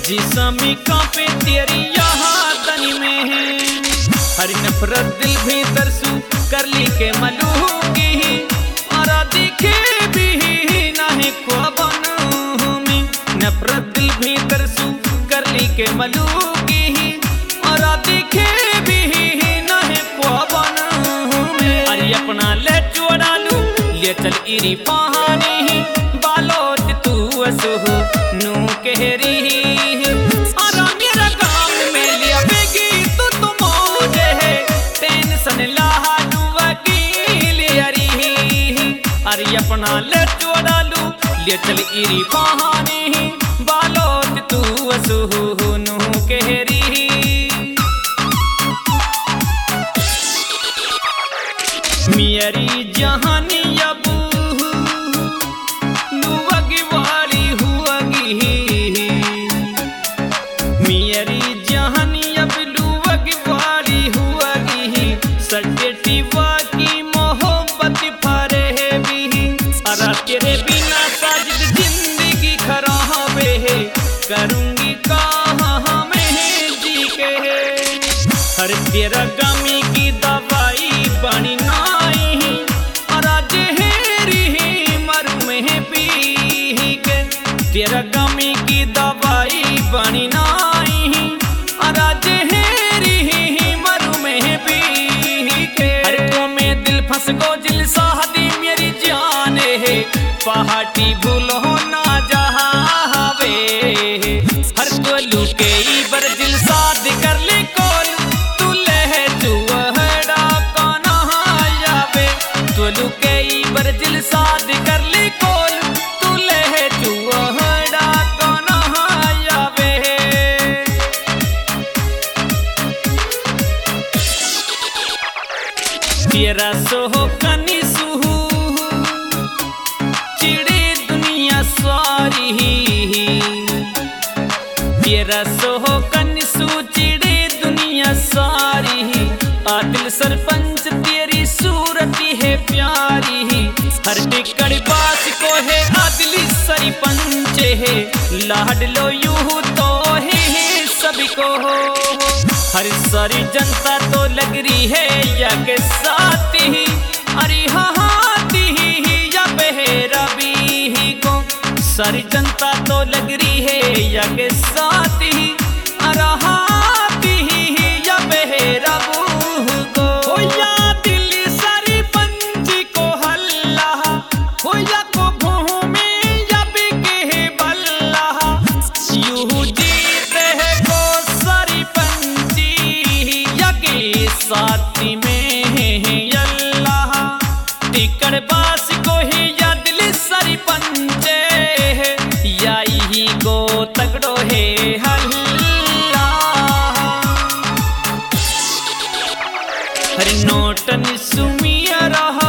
जिस्म कांपे तेरी यादनी में हर नफरत दिल भीतर सू कर ली के मलूगी और दिखे भी नहीं को बनू में नफरत दिल भीतर सू कर ली के मलूगी और दिखे भी नहीं को बनू में अरे अपना ले चोरा लू ले चल इरी पहानी बालोत तू असो नू कहरी अरे अपना ले चोरा लू ले चल इरी पहानी बालोत तू असुहनु कहरी मेरी जहानी अब लुवगी वाली हुआगी मेरी जहानी अब लुवगी वाली हुआगी सटेटी वाकी मोहब्बत फरे भी अरा तेरे बिना साजिद जिंदगी खराबे है करूंगी कहाँ में जी के हर तेरा गमी की दवाई बनी नाई अरा जहरी मरू में पी के तेरा गमी की दवाई बनी नाई अरा जहरी मरू में पी के हर को में दिल फंस गो दिल साहदी मेरी जान है पहाटी भूलो ना जहावे हर को लुके बर दिल साध कर ले कौन तू ले चुहड़ा काना जावे तू लुके बर दिल साध कर ले कौन तू ले चुहड़ा काना जावे तेरा सोहो कनी सुहू चिड़े दुनिया सारी तेरा सोहो कनिसू चिड़े दुनिया सारी आदिल सरपंच तेरी सूरत है प्यारी हर टिकड़ बास को है आदिल सरपंच है लाड लो यूं तो है सभी को हर सारी जनता तो लग रही है या के साथ ही अरे हाथी या बहरा भी को सारी जनता तो लग रही है या के साथ ही अरे हाथी या बहरा को हो या दिल सारी पंछी को हल्ला हो या को भूमि या बिके बल्ला यूं जीत है को सारी पंछी या के साथ में अल्लाह टिकड़ बास को ही या दिल सारी पंचे या ही को तगड़ो है हल्ला हर नोटन सुमिया रहा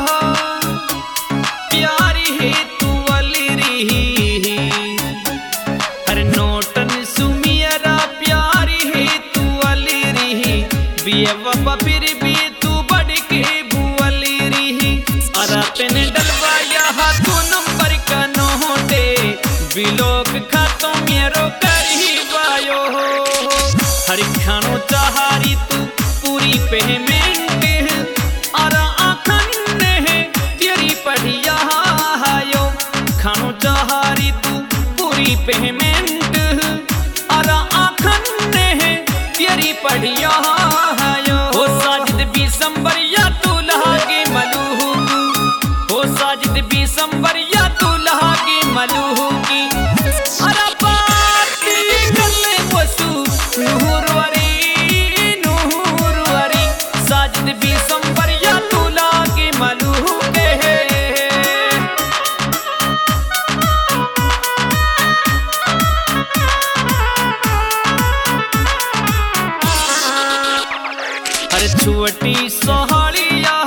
प्यारी है तू वाली रही हर नोटन सुमिया रहा प्यारी है तू वाली रही बिया फिर भी तू बढ़ के भूवली रही अरा तेने डलवाया हाथों नंबर का नोटे बिलोक खातों मेरो करी बायो हर खानो चाहारी तू पूरी पेमेंट अरा आखन है तेरी पढ़िया हायो खानो चाहारी तू पूरी पेमेंट अरा आखन है तेरी पढ़िया हायो हो साजिद बिसंबर या तू लहागे मलूहू हो साजिद बिसंबर या तू लहागे मलूहू की अरा बाती गले वसु नूर वरी साजिद बिसंबर या तू लहागे मलूहू के हर छुअटी सोहलिया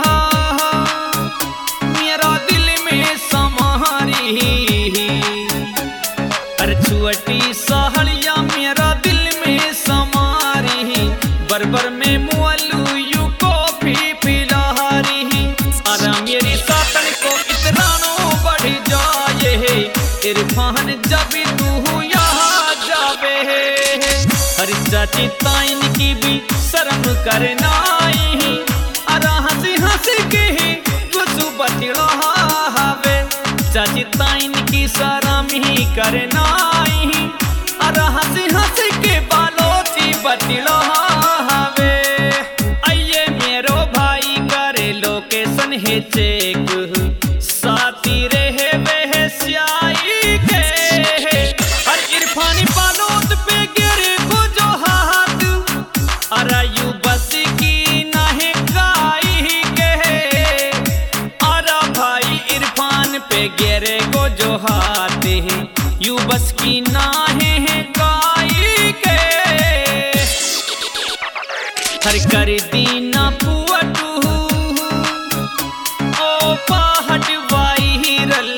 मेरा दिल में समारी हर छुअटी सोहलिया मेरा दिल में समारी बरबर में मुअल्लू यू कॉफी पिलारी अरा मेरी सातन को इतरानो बढ़ जाए इरफान जब तू यहाँ जावे हर चाची ताइन की भी शर्म करना अरे हंसी हंसी के ही गुस्सू बतिलो हावे चाची ताइन की शर्म ही करना अरे हंसी हंसी के बालोची बतिलो हावे आइए मेरो भाई करे लोकेशन है चेक साथी रहे वह स्याई के हर इरफानी बालोत पे गिरे को जो हाथ अरे यू बस की नाहे गाई के अरे भाई इरफान पे गिरे को जो हाथ है यू बस की नाहे गाई के हर कर दीना पुअटू ओ पहाड़ वायरल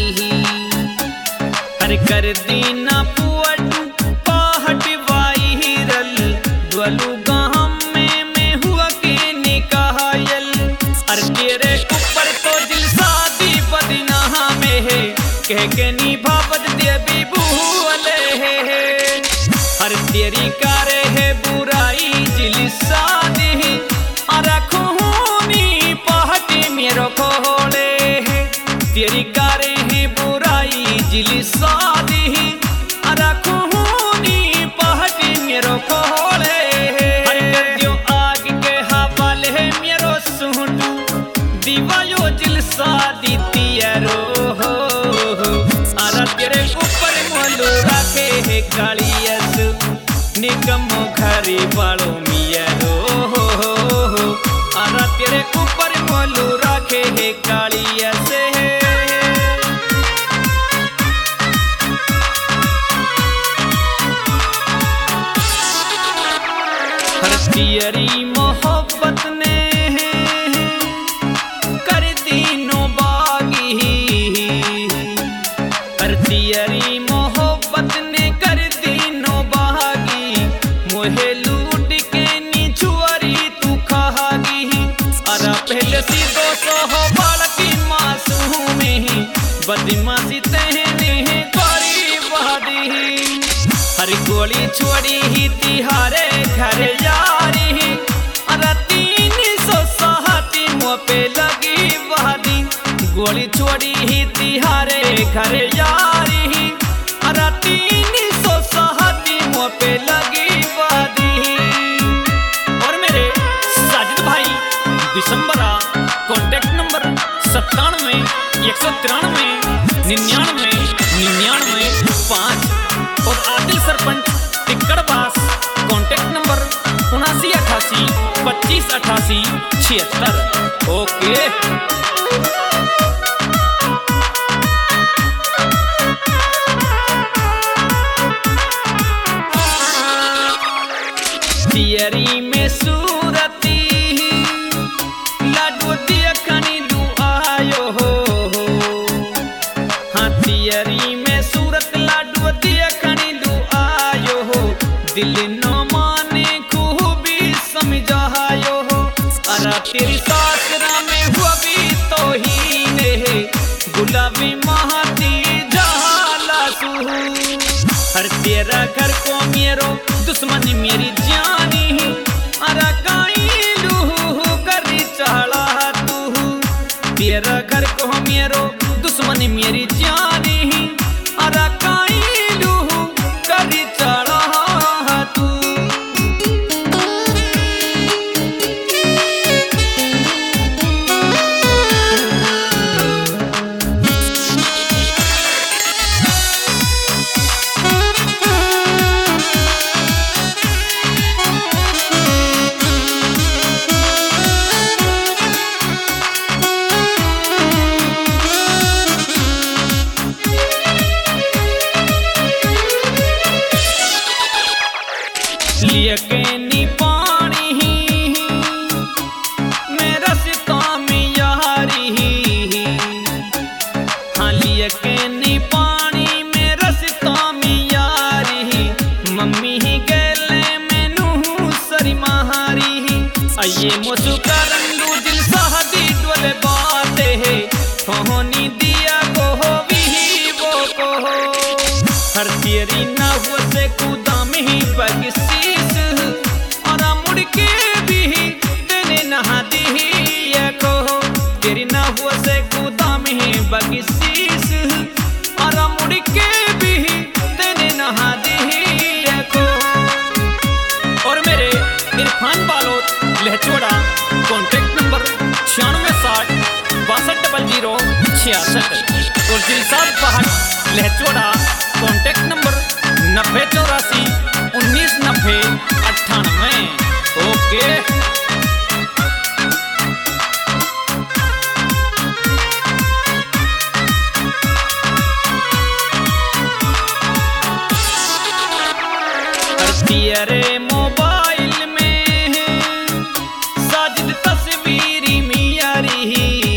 हर कर दीना पुअटू पहाड़ वायरल द्वलू गाम में हुआ के निकायल अरे तेरे ऊपर तो दिल शादी बदना में है कह के निभावत दे बीबूले हर तेरी कारे है बुराई जिल शादी अरे खूनी पहाड़ी मेरो खोले तेरी कारे है बुराई जिल शादी अरे खूनी पहाड़ी मेरो खोले हर कर दियो आग के हवाले है मेरो सुटू दीवायो जिल शादी तियरो अरे तेरे ऊपर मोलू रखे है कालियस निकम घरी बालो मियरो अरे तेरे ऊपर मोलू रखे है कालियस हर तियरी मोहब्बत ने कर दीनो बागी हर तियरी मोहब्बत ने कर दीनो बागी मोहे लूट के निछुअरी तू खागी अरे पहले सी 200 बाल की मासूम ही बदमाशी तहने करी बहादी हर गोली छोड़ी ही तिहारे घर यारी अरे 360 मुँह पे लगी बहादी गोली छोड़ी ही तिहारे घर यारी अरे 360 मुँह पे लगी बहादी और मेरे साजिद भाई दिसंबरा कॉन्टेक्ट नंबर 97 193 99 99 5 और Adil sarpanch Tikkadbas contact number 7988 2588 76 okay तियरी में सूरती लाडू देखनी लू आयो हो हाँ तियरी में सूरत लाडू देखनी लू आयो हो दिल न माने खूबी समझायो हो अरे तेरी सासरा में हुआ भी तो ही ने गुलाबी महती जहाला सुहू हर तेरा घर को मेरो दुश्मन मेरी जानी अरे काई लूहू करी चढ़ा तू तेरा घर को मेरो दुश्मन मेरी जानी अरे काई लूहू करी चढ़ा तू लिए के नी पानी मेरा सिता में यारी हाँ लिए के नी पानी मेरा सिता में यारी मम्मी ही गले मैनू सरी महारी आइए मुझु करंदू दिल साहदी डोले बाते है होनी दिया को हो भी वो को हर तेरी नहुआ से कूदा में ही बगसीस और मुड़ के भी देने नहा दी ये को तेरी नहुआ से कूदा में ही बगसीस और मुड़ के भी देने नहा दी ये को। और मेरे इरफान बालोद लहचोड़ा कॉन्टेक्ट नंबर 9660 और दिलसाद पहाड़ लहचोड़ा कॉन्टेक्ट नंबर 9084 1990 98। ओके तेरे मोबाइल में साजिद तस्वीरी मियारी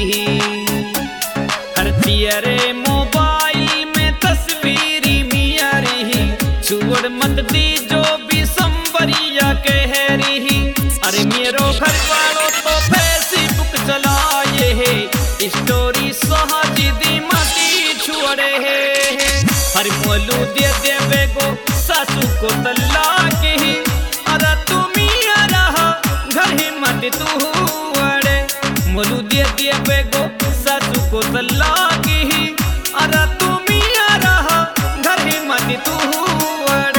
हर तेरे मोबाइल में तस्वीरी मियारी छोड़ मत दी जो भी संबरिया कह रही। अरे मेरो घर वालों तो फेसबुक चलाए है स्टोरी साजिदी मती छोड़े है हर मोलू दे देवे गो सासू को तलाक ही। अरे तुमी रहा घर ही मत तू अड़े मोलू दे देवे गो सासू को तलाक ही। अरे तुमी रहा घर ही मत तू अड़े।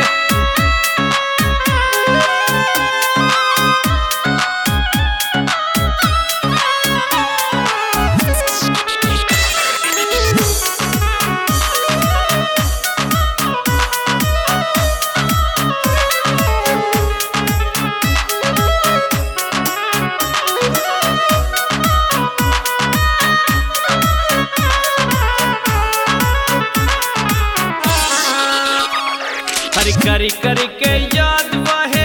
करी करी के याद वहे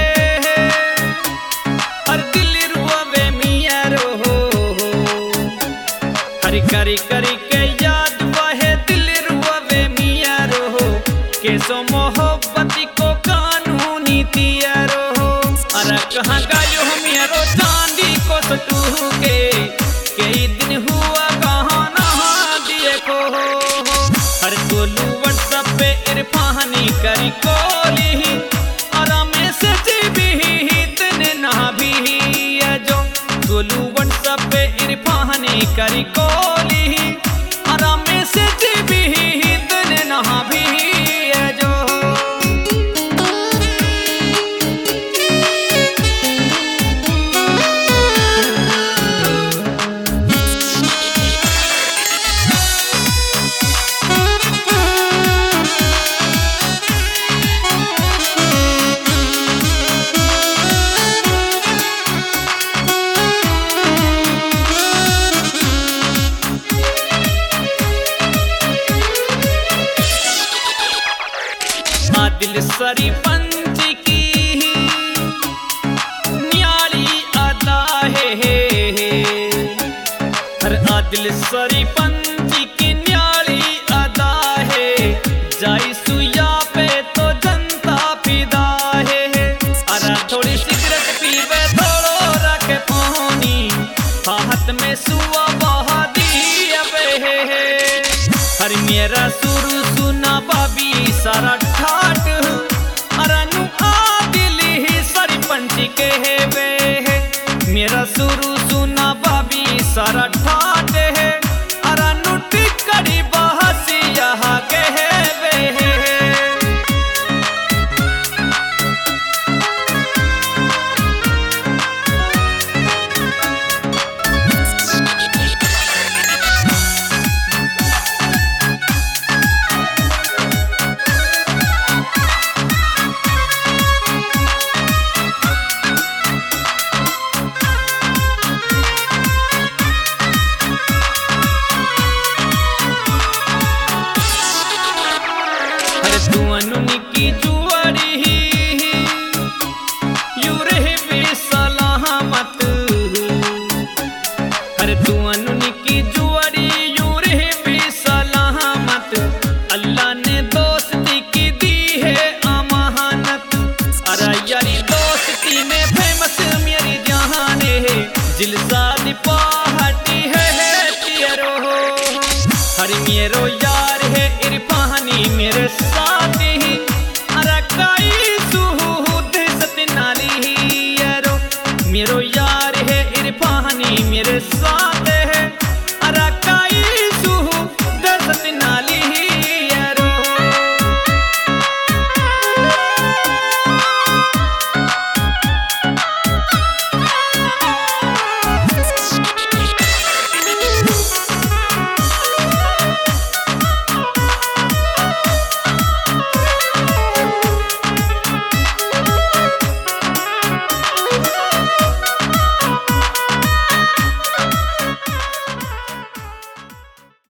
हर दिल रुआवे मिया रो हर करी करी के याद वहे दिल रुआवे मिया रो कैसो मोहब्बती को कानूनी तिया रो। अरे कहाँ गायो मिया रो चांदी को सटू के कई दिन हुआ कहाँ नहा दिए को हर गोलू व्हाट्सएप पे इरफानी करी कोली गोलू व्हाट्सएप पे इरफानी करी कोली आराम से भी दिन नहा भी है जो। दिल सरी पंच की न्याली अदा है हर आदिल सरी पंच की न्याली अदा है जाई सुया पे तो जनता फिदा है। अरे थोड़ी सिगरेट पीवे थोड़ो रखे पानी हाथ में सुआ बहा दी हर मेरा सुरू सुना बाबी सारा ठाट अरनु आदिल ही सरी पंची के वे मेरा सुरू सुना बाबी सारा ठाट है अरनु टिकड़ी बहसी यहाँ के वे। तू अनुनी की